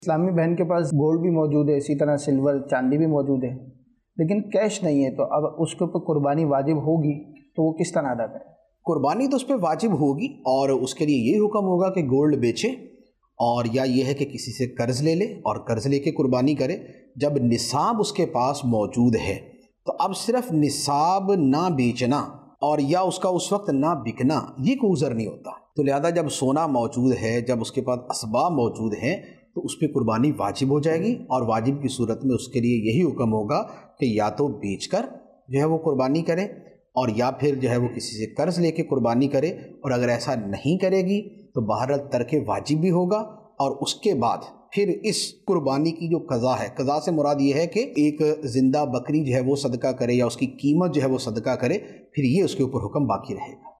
इस्लामी बहन के पास गोल्ड भी मौजूद है, इसी तरह सिल्वर चांदी भी मौजूद है, लेकिन कैश नहीं है, तो अब उसके ऊपर कुर्बानी वाजिब होगी तो वो किस तरह अदा करें? कुर्बानी तो उस पर वाजिब होगी और उसके लिए ये हुक्म होगा कि गोल्ड बेचे, और या ये है कि किसी से कर्ज ले ले और कर्ज लेके कुर्बानी करे। जब निसाब उसके पास मौजूद है तो अब सिर्फ निसाब ना बेचना और या उसका उस वक्त ना बिकना ये कोई उज़र नहीं होता। तो लिहाजा जब सोना मौजूद है, जब उसके पास असबाब मौजूद हैं, तो उस पर कुर्बानी वाजिब हो जाएगी। और वाजिब की सूरत में उसके लिए यही हुक्म होगा कि या तो बेचकर जो है वो कुर्बानी करे और या फिर जो है वो किसी से कर्ज लेके कुर्बानी करे। और अगर ऐसा नहीं करेगी तो बहरहाल तर्क वाजिब भी होगा। और उसके बाद फिर इस कुर्बानी की जो कज़ा है, कज़ा से मुराद ये है कि एक ज़िंदा बकरी जो है वो सदका करे या उसकी कीमत जो है वो सदका करे, फिर ये उसके ऊपर हुक्म बाकी रहेगा।